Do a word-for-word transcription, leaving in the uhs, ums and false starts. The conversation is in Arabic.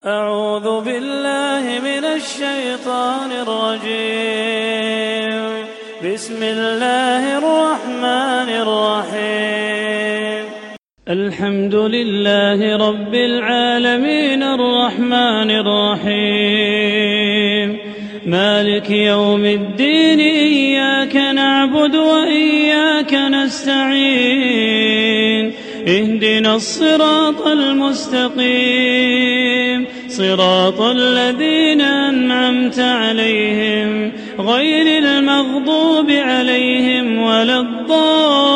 أعوذ بالله من الشيطان الرجيم. بسم الله الرحمن الرحيم. الحمد لله رب العالمين الرحمن الرحيم مالك يوم الدين. إياك نعبد وإياك نستعين. اهدنا الصراط المستقيم صراط الذين أنعمت عليهم غير المغضوب عليهم ولا الضالين.